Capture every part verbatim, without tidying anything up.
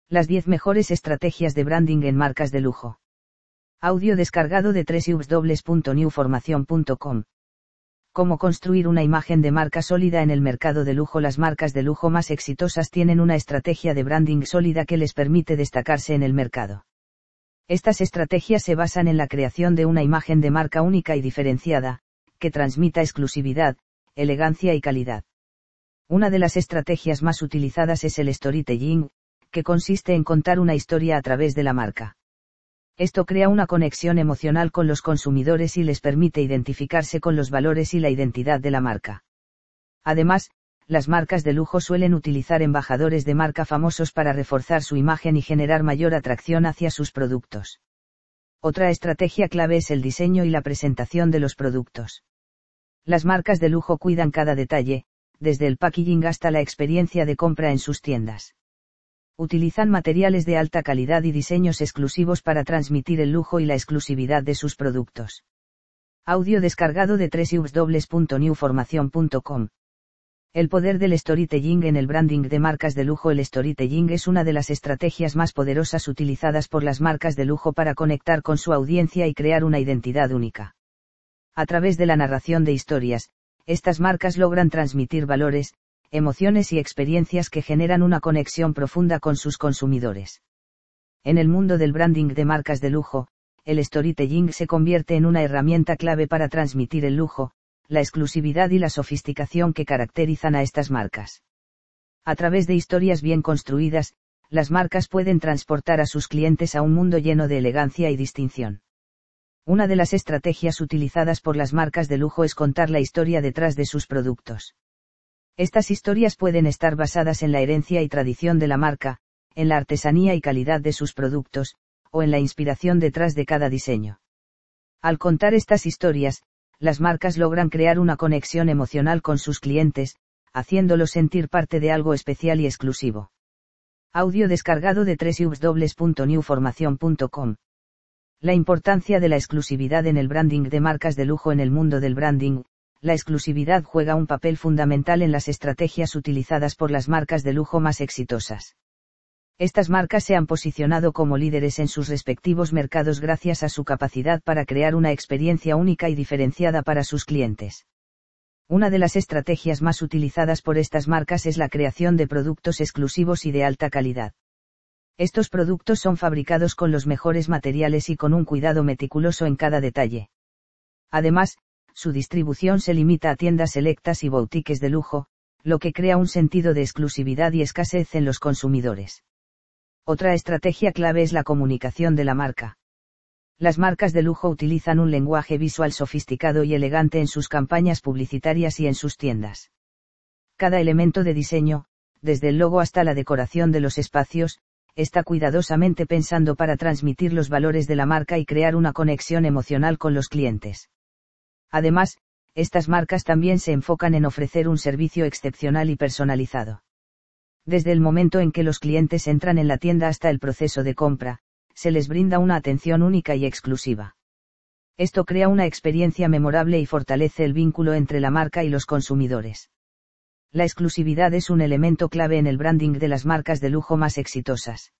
Las diez mejores estrategias de branding en marcas de lujo. Audio descargado de doble u doble u doble u punto new formación punto com. Cómo construir una imagen de marca sólida en el mercado de lujo. Las marcas de lujo más exitosas tienen una estrategia de branding sólida que les permite destacarse en el mercado. Estas estrategias se basan en la creación de una imagen de marca única y diferenciada, que transmita exclusividad, elegancia y calidad. Una de las estrategias más utilizadas es el storytelling, que consiste en contar una historia a través de la marca. Esto crea una conexión emocional con los consumidores y les permite identificarse con los valores y la identidad de la marca. Además, las marcas de lujo suelen utilizar embajadores de marca famosos para reforzar su imagen y generar mayor atracción hacia sus productos. Otra estrategia clave es el diseño y la presentación de los productos. Las marcas de lujo cuidan cada detalle, desde el packaging hasta la experiencia de compra en sus tiendas. Utilizan materiales de alta calidad y diseños exclusivos para transmitir el lujo y la exclusividad de sus productos. Audio descargado de doble u doble u doble u punto new formación punto com. El poder del storytelling en el branding de marcas de lujo. El storytelling es una de las estrategias más poderosas utilizadas por las marcas de lujo para conectar con su audiencia y crear una identidad única. A través de la narración de historias, estas marcas logran transmitir valores, emociones y experiencias que generan una conexión profunda con sus consumidores. En el mundo del branding de marcas de lujo, el storytelling se convierte en una herramienta clave para transmitir el lujo, la exclusividad y la sofisticación que caracterizan a estas marcas. A través de historias bien construidas, las marcas pueden transportar a sus clientes a un mundo lleno de elegancia y distinción. Una de las estrategias utilizadas por las marcas de lujo es contar la historia detrás de sus productos. Estas historias pueden estar basadas en la herencia y tradición de la marca, en la artesanía y calidad de sus productos, o en la inspiración detrás de cada diseño. Al contar estas historias, las marcas logran crear una conexión emocional con sus clientes, haciéndolos sentir parte de algo especial y exclusivo. Audio descargado de doble u doble u doble u punto new formación punto com. La importancia de la exclusividad en el branding de marcas de lujo. En el mundo del branding, la exclusividad juega un papel fundamental en las estrategias utilizadas por las marcas de lujo más exitosas. Estas marcas se han posicionado como líderes en sus respectivos mercados gracias a su capacidad para crear una experiencia única y diferenciada para sus clientes. Una de las estrategias más utilizadas por estas marcas es la creación de productos exclusivos y de alta calidad. Estos productos son fabricados con los mejores materiales y con un cuidado meticuloso en cada detalle. Además, su distribución se limita a tiendas selectas y boutiques de lujo, lo que crea un sentido de exclusividad y escasez en los consumidores. Otra estrategia clave es la comunicación de la marca. Las marcas de lujo utilizan un lenguaje visual sofisticado y elegante en sus campañas publicitarias y en sus tiendas. Cada elemento de diseño, desde el logo hasta la decoración de los espacios, está cuidadosamente pensando para transmitir los valores de la marca y crear una conexión emocional con los clientes. Además, estas marcas también se enfocan en ofrecer un servicio excepcional y personalizado. Desde el momento en que los clientes entran en la tienda hasta el proceso de compra, se les brinda una atención única y exclusiva. Esto crea una experiencia memorable y fortalece el vínculo entre la marca y los consumidores. La exclusividad es un elemento clave en el branding de las marcas de lujo más exitosas.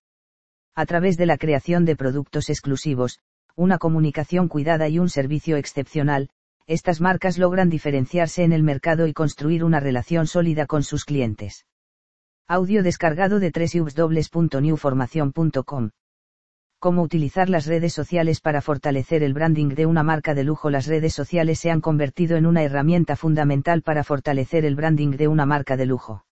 A través de la creación de productos exclusivos, una comunicación cuidada y un servicio excepcional, estas marcas logran diferenciarse en el mercado y construir una relación sólida con sus clientes. Audio descargado de doble u doble u doble u punto new formación punto com. Cómo utilizar las redes sociales para fortalecer el branding de una marca de lujo. Las redes sociales se han convertido en una herramienta fundamental para fortalecer el branding de una marca de lujo.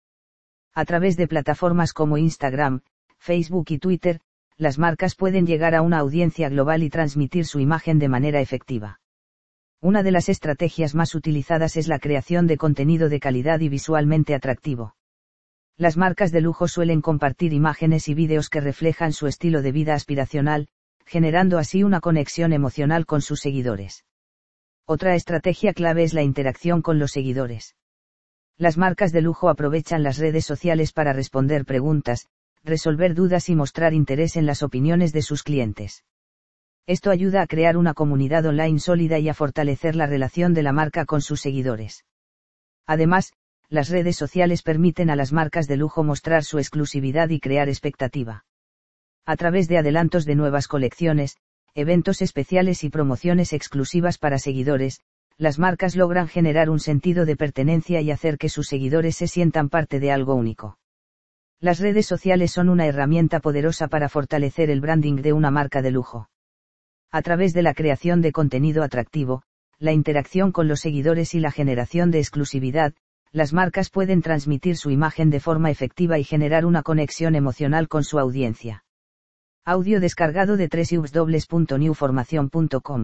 A través de plataformas como Instagram, Facebook y Twitter, las marcas pueden llegar a una audiencia global y transmitir su imagen de manera efectiva. Una de las estrategias más utilizadas es la creación de contenido de calidad y visualmente atractivo. Las marcas de lujo suelen compartir imágenes y vídeos que reflejan su estilo de vida aspiracional, generando así una conexión emocional con sus seguidores. Otra estrategia clave es la interacción con los seguidores. Las marcas de lujo aprovechan las redes sociales para responder preguntas, resolver dudas y mostrar interés en las opiniones de sus clientes. Esto ayuda a crear una comunidad online sólida y a fortalecer la relación de la marca con sus seguidores. Además, las redes sociales permiten a las marcas de lujo mostrar su exclusividad y crear expectativa. A través de adelantos de nuevas colecciones, eventos especiales y promociones exclusivas para seguidores, las marcas logran generar un sentido de pertenencia y hacer que sus seguidores se sientan parte de algo único. Las redes sociales son una herramienta poderosa para fortalecer el branding de una marca de lujo. A través de la creación de contenido atractivo, la interacción con los seguidores y la generación de exclusividad, las marcas pueden transmitir su imagen de forma efectiva y generar una conexión emocional con su audiencia. Audio descargado de doble u doble u doble u punto new formación punto com.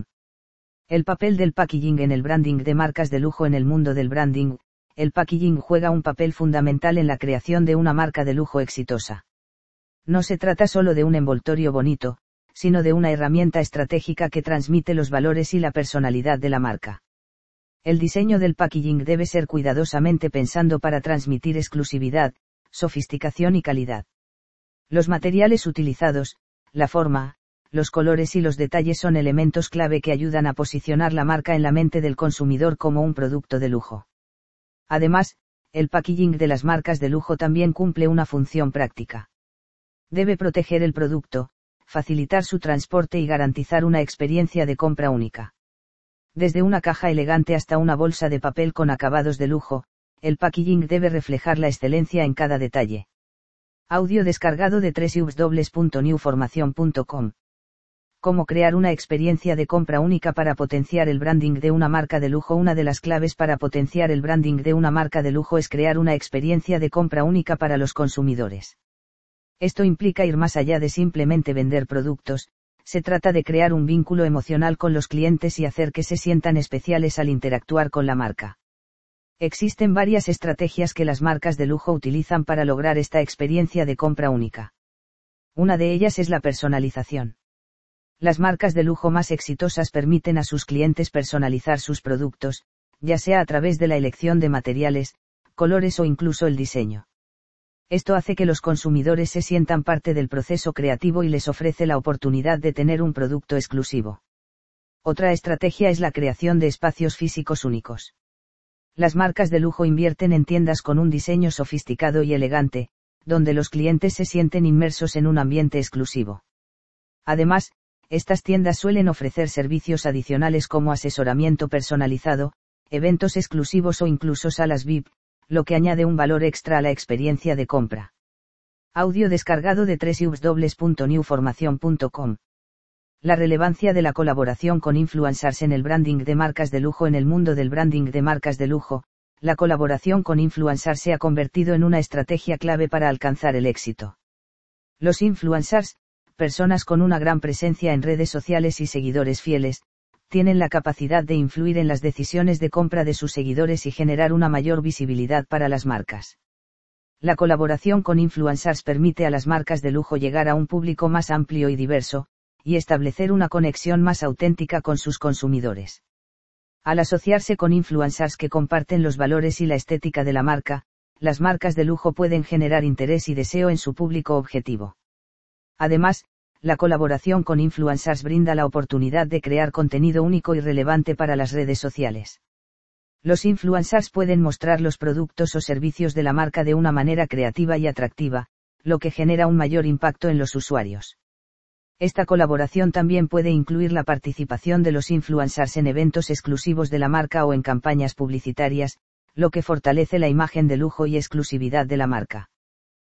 El papel del packaging en el branding de marcas de lujo. En el mundo del branding, el packaging juega un papel fundamental en la creación de una marca de lujo exitosa. No se trata solo de un envoltorio bonito, sino de una herramienta estratégica que transmite los valores y la personalidad de la marca. El diseño del packaging debe ser cuidadosamente pensado para transmitir exclusividad, sofisticación y calidad. Los materiales utilizados, la forma, los colores y los detalles son elementos clave que ayudan a posicionar la marca en la mente del consumidor como un producto de lujo. Además, el packaging de las marcas de lujo también cumple una función práctica. Debe proteger el producto, facilitar su transporte y garantizar una experiencia de compra única. Desde una caja elegante hasta una bolsa de papel con acabados de lujo, el packaging debe reflejar la excelencia en cada detalle. Audio descargado de doble u doble u doble u punto new formación punto com. Cómo crear una experiencia de compra única para potenciar el branding de una marca de lujo. Una de las claves para potenciar el branding de una marca de lujo es crear una experiencia de compra única para los consumidores. Esto implica ir más allá de simplemente vender productos, se trata de crear un vínculo emocional con los clientes y hacer que se sientan especiales al interactuar con la marca. Existen varias estrategias que las marcas de lujo utilizan para lograr esta experiencia de compra única. Una de ellas es la personalización. Las marcas de lujo más exitosas permiten a sus clientes personalizar sus productos, ya sea a través de la elección de materiales, colores o incluso el diseño. Esto hace que los consumidores se sientan parte del proceso creativo y les ofrece la oportunidad de tener un producto exclusivo. Otra estrategia es la creación de espacios físicos únicos. Las marcas de lujo invierten en tiendas con un diseño sofisticado y elegante, donde los clientes se sienten inmersos en un ambiente exclusivo. Además, estas tiendas suelen ofrecer servicios adicionales como asesoramiento personalizado, eventos exclusivos o incluso salas V I P, lo que añade un valor extra a la experiencia de compra. Audio descargado de doble u doble u doble u punto new formación punto com. La relevancia de la colaboración con influencers en el branding de marcas de lujo. En el mundo del branding de marcas de lujo, la colaboración con influencers se ha convertido en una estrategia clave para alcanzar el éxito. Los influencers, personas con una gran presencia en redes sociales y seguidores fieles, tienen la capacidad de influir en las decisiones de compra de sus seguidores y generar una mayor visibilidad para las marcas. La colaboración con influencers permite a las marcas de lujo llegar a un público más amplio y diverso, y establecer una conexión más auténtica con sus consumidores. Al asociarse con influencers que comparten los valores y la estética de la marca, las marcas de lujo pueden generar interés y deseo en su público objetivo. Además, la colaboración con influencers brinda la oportunidad de crear contenido único y relevante para las redes sociales. Los influencers pueden mostrar los productos o servicios de la marca de una manera creativa y atractiva, lo que genera un mayor impacto en los usuarios. Esta colaboración también puede incluir la participación de los influencers en eventos exclusivos de la marca o en campañas publicitarias, lo que fortalece la imagen de lujo y exclusividad de la marca.